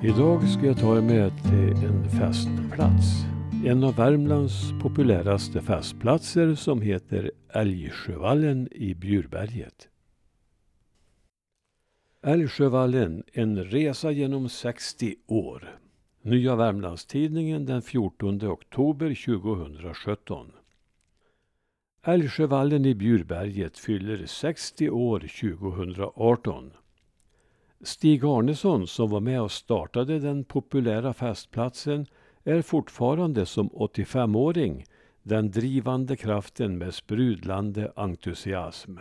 Idag ska jag ta er med till en festplats. En av Värmlands populäraste festplatser som heter Älgsjövallen i Bjurberget. Älgsjövallen, en resa genom 60 år. Nya Värmlandstidningen den 14 oktober 2017. Älgsjövallen i Bjurberget fyller 60 år 2018. Stig Arnesson, som var med och startade den populära festplatsen, är fortfarande som 85-åring den drivande kraften med sprudlande entusiasm.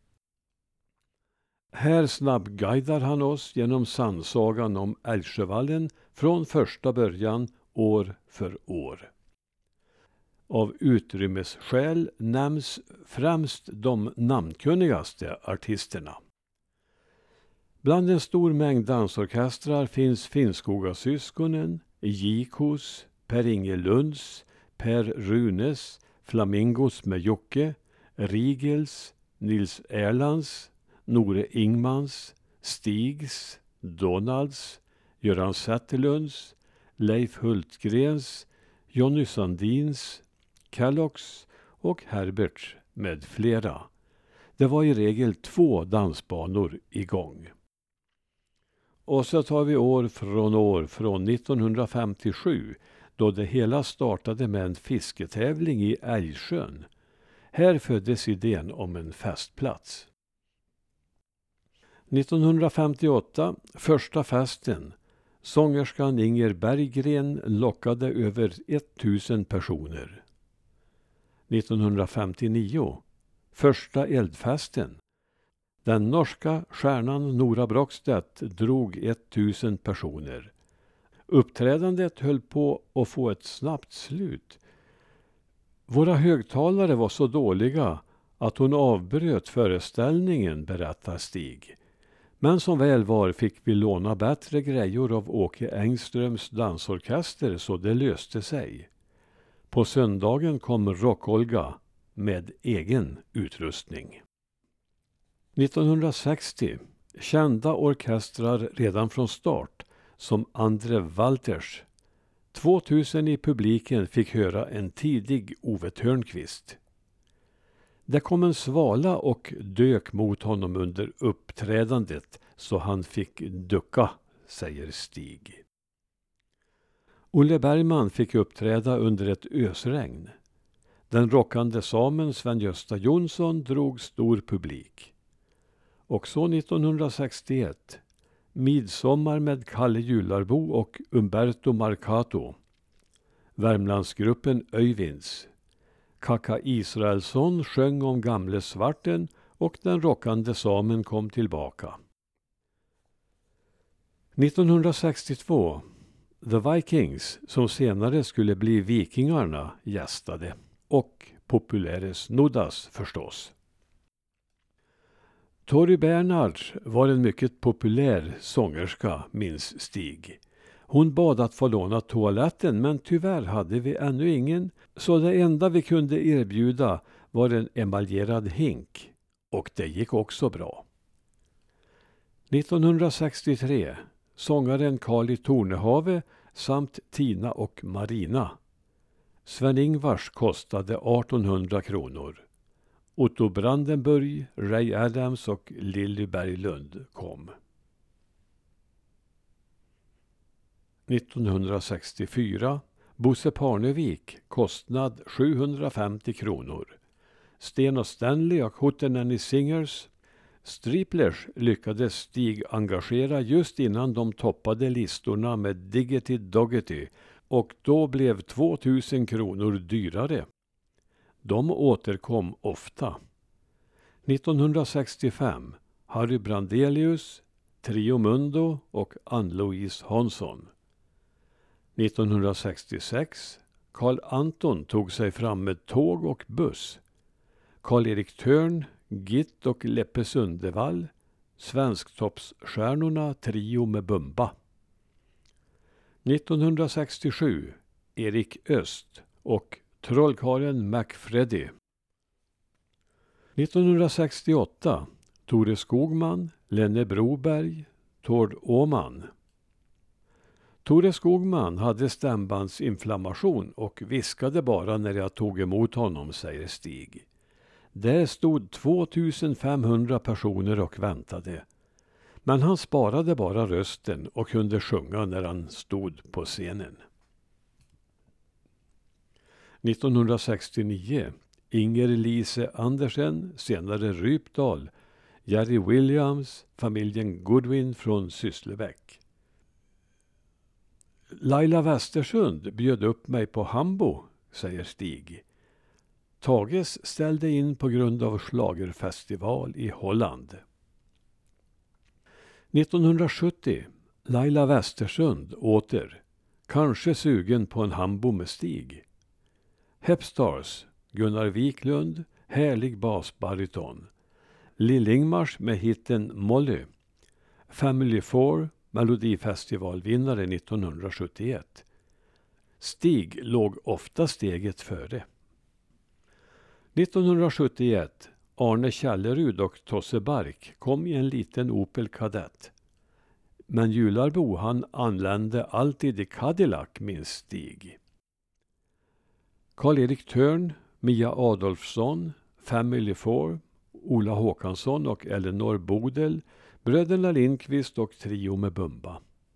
Här snabbguidar han oss genom sannsagan om Älgsjövallen från första början, år för år. Av utrymmesskäl nämns främst de namnkunnigaste artisterna. Bland en stor mängd dansorkestrar finns Finnskogasyskonen, Jikos, Per-Inge Lunds, Per Runes, Flamingos med Jocke, Rigels, Nils Erlands, Nore Ingmans, Stigs, Donalds, Göran Zetterlunds, Leif Hultgrens, Jonny Sandins, Kellogg's och Herbert med flera. Det var i regel 2 dansbanor igång. Och så tar vi år från 1957 då det hela startade med en fisketävling i Älgsjön. Här föddes idén om en festplats. 1958, första festen. Sångerskan Inger Berggren lockade över 1000 personer. 1959, första eldfesten. Den norska stjärnan Nora Brockstedt drog 1000 personer. Uppträdandet höll på att få ett snabbt slut. Våra högtalare var så dåliga att hon avbröt föreställningen, berättar Stig. Men som väl var fick vi låna bättre grejor av Åke Engströms dansorkester så det löste sig. På söndagen kom Rock-Olga med egen utrustning. 1960, kända orkestrar redan från start, som Andre Walters. 2000 i publiken fick höra en tidig Ove Thörnqvist. Det kom en svala och dök mot honom under uppträdandet så han fick ducka, säger Stig. Olle Bergman fick uppträda under ett ösregn. Den rockande samen Sven-Gösta Jonsson drog stor publik. Och så 1961, midsommar med Kalle Jularbo och Umberto Marcato. Värmlandsgruppen Öyvinds. Kaka Israelsson sjöng om gamle svarten och den rockande samen kom tillbaka. 1962, The Vikings, som senare skulle bli Vikingarna, gästade. Och Populäres Nuddas förstås. Tori Bernhard var en mycket populär sångerska, minns Stig. Hon bad att få låna toaletten, men tyvärr hade vi ännu ingen, så det enda vi kunde erbjuda var en emaljerad hink. Och det gick också bra. 1963, sångaren Carly Tornehave samt Tina och Marina. Sven-Ingvars kostade 1800 kronor. Otto Brandenburg, Ray Adams och Lilly Berglund kom. 1964, Bosse Parnevik, kostnad 750 kronor. Sten och Stanley och Hootenanny Singers. Striplers lyckades Stig engagera just innan de toppade listorna med Diggity Doggity och då blev 2000 kronor dyrare. De återkom ofta. 1965, Harry Brandelius, Trio Mundo och Ann-Louise Hansson. 1966, Carl Anton tog sig fram med tåg och buss. Karl-Erik Törn, Gitt och Leppe Sundevall, Svensktoppsstjärnorna Trio med Bumba. 1967, Erik Öst och Trollkarlen McFreddy. 1968, Tore Skogman, Lenne Broberg, Tord Åman. Tore Skogman hade stämbandsinflammation och viskade bara när jag tog emot honom, säger Stig. Där stod 2500 personer och väntade. Men han sparade bara rösten och kunde sjunga när han stod på scenen. 1969, Inger Lise Andersen, senare Rypdal, Jerry Williams, familjen Goodwin från Sysslebäck. Laila Westersund bjöd upp mig på Hambo, säger Stig. Tages ställde in på grund av schlagerfestival i Holland. 1970, Laila Westersund åter, kanske sugen på en Hambo med Stig. Hepstars, Gunnar Wiklund, härlig basbariton. Lill-Ingmars med hitten Molly. Family 4, Melodifestivalvinnare 1971. Stig låg ofta steget före. 1971, Arne Källerud och Tosse Bark kom i en liten Opel Kadett. Men Jularbo, han anlände alltid i Cadillac, minns Stig. Karl-Erik Törn, Mia Adolfsson, Family 4, Ola Håkansson och Eleanor Bodel, bröderna Lindqvist och Trio med Bumba.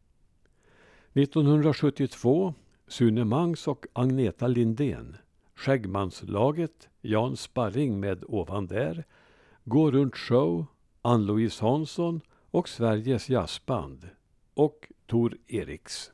1972, Sune Mangs och Agneta Lindén, Skäggmanslaget, Jan Sparring med Ovan där, Gå runt show, Ann-Louise Hansson och Sveriges jazzband och Tor Eriks.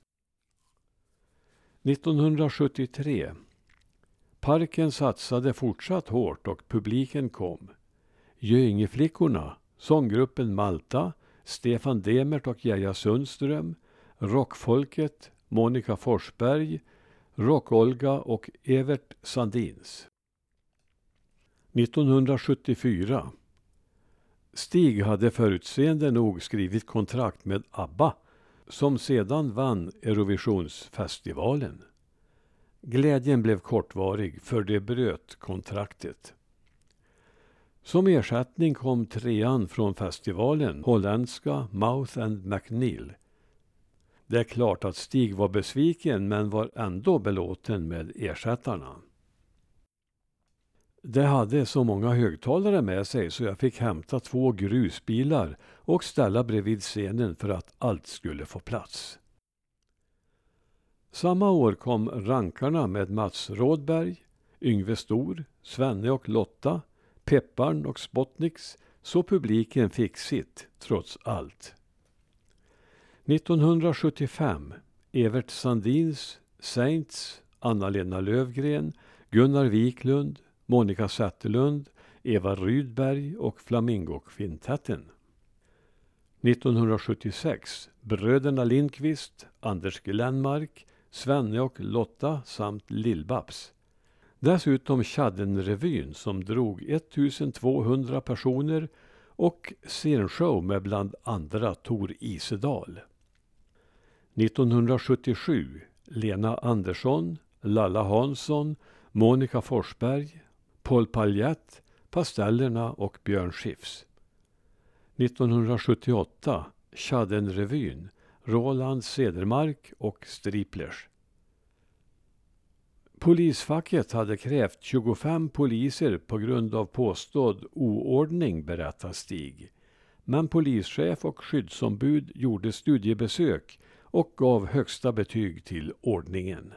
1973, Parken satsade fortsatt hårt och publiken kom. Göingeflickorna, sånggruppen Malta, Stefan Demert och Geja Sundström, Rockfolket, Monica Forsberg, Rock-Olga och Evert Sandins. 1974. Stig hade förutseende nog skrivit kontrakt med ABBA, som sedan vann Eurovisionsfestivalen. Glädjen blev kortvarig, för det bröt kontraktet. Som ersättning kom trean från festivalen, holländska Mouth and McNeil. Det är klart att Stig var besviken, men var ändå belåten med ersättarna. Det hade så många högtalare med sig så jag fick hämta 2 grusbilar och ställa bredvid scenen för att allt skulle få plats. Samma år kom Rankarna med Mats Rådberg, Yngve Stor, Svenne och Lotta, Pepparn och Spotniks, så publiken fick sitt trots allt. 1975, Evert Sandins, Saints, Anna-Lena Lövgren, Gunnar Wiklund, Monica Zetterlund, Eva Rydberg och Flamingo-kvintetten. 1976, bröderna Lindqvist, Anders Glenmark, Svenne och Lotta samt Lill-Babs. Dessutom Tjadden-revyn som drog 1200 personer och scenshow med bland andra Tor Isedal. 1977, Lena Andersson, Lalla Hansson, Monica Forsberg, Paul Paljett, Pastellerna och Björn Skifs. 1978, Tjadden-revyn, Roland Cedermark och Striplers. Polisfacket hade krävt 25 poliser på grund av påstådd oordning, berättar Stig. Men polischef och skyddsombud gjorde studiebesök och gav högsta betyg till ordningen.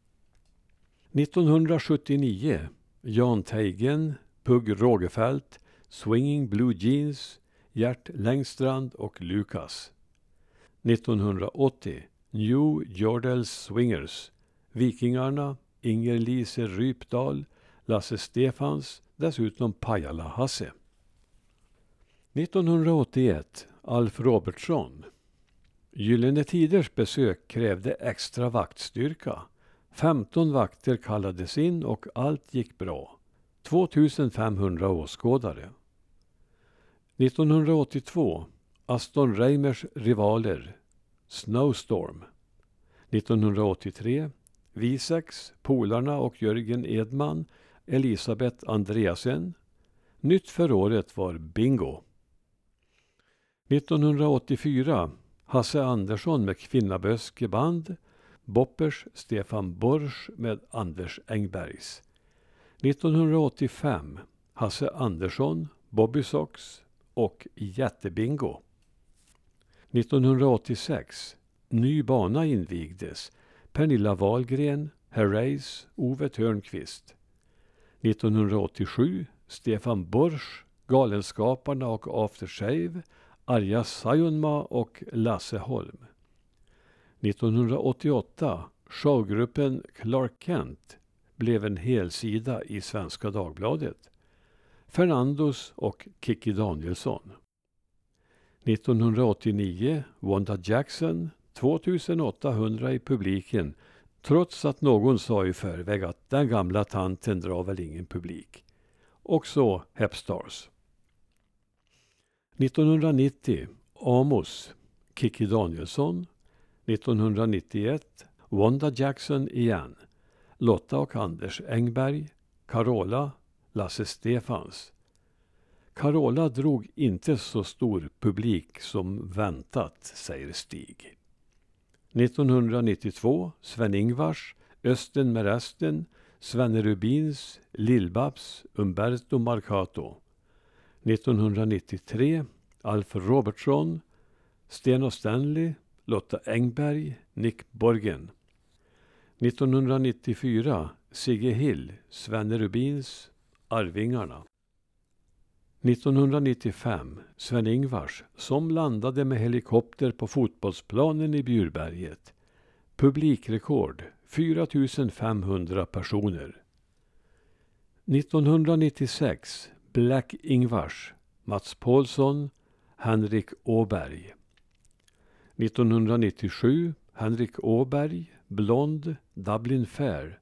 1979, Jan Teigen, Pugh Rogefeldt, Swinging Blue Jeans, Gert Längstrand och Lukas. 1980, New Jordals Swingers, Vikingarna, Inger Lise Rypdal, Lasse Stefans, dessutom Pajala-Hasse. 1981, Alf Robertsson. Gyllene Tiders besök krävde extra vaktstyrka. 15 vakter kallades in och allt gick bra. 2500 åskådare. 1982, Aston Reimers rivaler, Snowstorm. 1983, Visex, Polarna och Jörgen Edman, Elisabeth Andreasen. Nytt för året var Bingo. 1984, Hasse Andersson med Kvinnaböskeband, Boppers Stefan Borsch med Anders Engbergs. 1985 Hasse Andersson, Bobby Sox och Jättebingo. 1986 ny bana invigdes. Pernilla Wahlgren, Herreys, Ove Törnqvist. 1987 Stefan Borsch, Galenskaparna och Aftershave, Arja Saijonmaa och Lasse Holm. 1988 showgruppen Clark Kent blev en helsida i Svenska Dagbladet. Fernandos och Kikki Danielsson. 1989 Wanda Jackson, 2800 i publiken, trots att någon sa i förväg att den gamla tanten drar väl ingen publik. Och så Hepstars. 1990 Amos, Kikki Danielsson. 1991 Wanda Jackson igen. Lotta och Anders Engberg, Carola, Lasse Stefans. Carola drog inte så stor publik som väntat, säger Stig. 1992 Sven-Ingvars, Östen med resten, Svenne Rubins, Lill-Babs, Umberto Marcato. 1993 Alf Robertsson, Sten och Stanley, Lotta Engberg, Nick Borgen. 1994 Sigge Hill, Svenne Rubins, Arvingarna. 1995 Sven-Ingvars som landade med helikopter på fotbollsplanen i Bjurberget. Publikrekord 4500 personer. 1996 Black Ingvars, Mats Paulsson, Henrik Åberg. 1997 Henrik Åberg, Blond, Dublin Fair.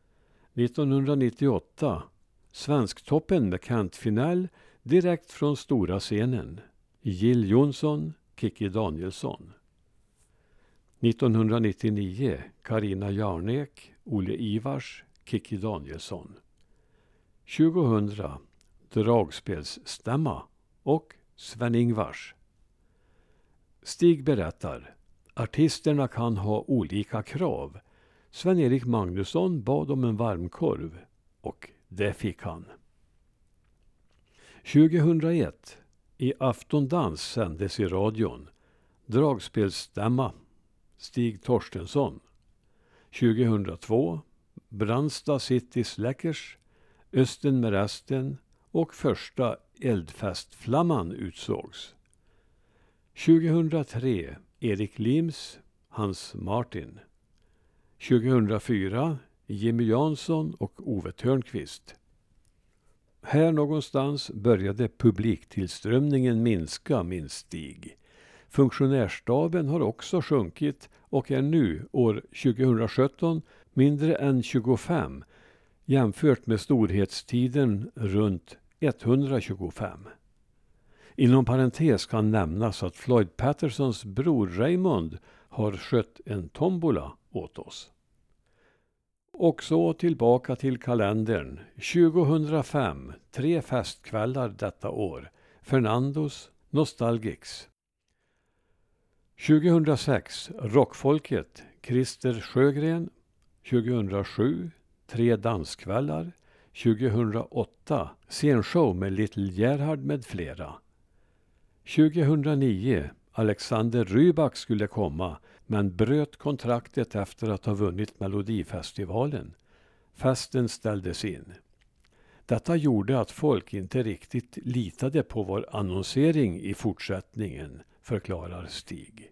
1998 Svensktoppen med Kent Finell direkt från stora scenen. Jill Johnson, Kikki Danielsson. 1999 Carina Jarnek, Olle Ivars, Kikki Danielsson. 2000 Dragspelsstämma och Sven-Ingvars. Stig berättar, artisterna kan ha olika krav. Sven-Erik Magnusson bad om en varmkorv och det fick han. 2001 i Aftondans sändes i radion. Dragspelsstämma, Stig Torstensson. 2002 Brandsta City Släckers, Östen med resten och första eldfestflamman utsågs. 2003 Erik Lims, Hans Martin. 2004 Jimmy Jansson och Ove Törnqvist. Här någonstans började publiktillströmningen minska, minst Stig. Funktionärstaben har också sjunkit och är nu år 2017 mindre än 25 jämfört med storhetstiden runt 125. Inom parentes kan nämnas att Floyd Pattersons bror Raymond har skött en tombola åt oss. Och så tillbaka till kalendern. 2005, 3 festkvällar detta år. Fernandos, Nostalgics. 2006, Rockfolket, Christer Sjögren. 2007, 3 danskvällar. 2008, scenshow med Little Gerhard med flera. 2009, Alexander Rybak skulle komma men bröt kontraktet efter att ha vunnit Melodifestivalen. Festen ställdes in. Detta gjorde att folk inte riktigt litade på vår annonsering i fortsättningen, förklarar Stig.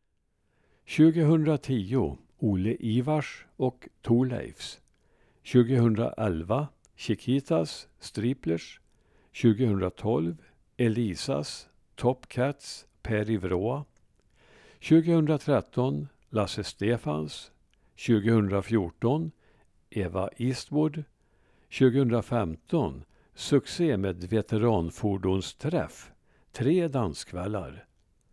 2010, Olle Ivars och Thorleifs. 2011, Chiquitas, Striplers. 2012, Elisas, Top Cats, Per Ivroa. 2013, Lasse Stefans. 2014, Eva Eastwood. 2015, succé med veteranfordonsträff, 3 danskvällar.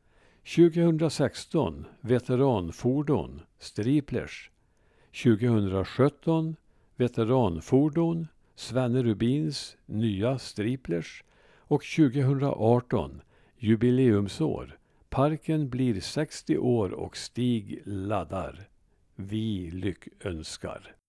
2016, veteranfordon, Striplers. 2017, veteranfordon, Svenne Rubins nya Striplers. Och 2018, jubileumsår, Parken blir 60 år och Stig laddar. Vi lyckönskar.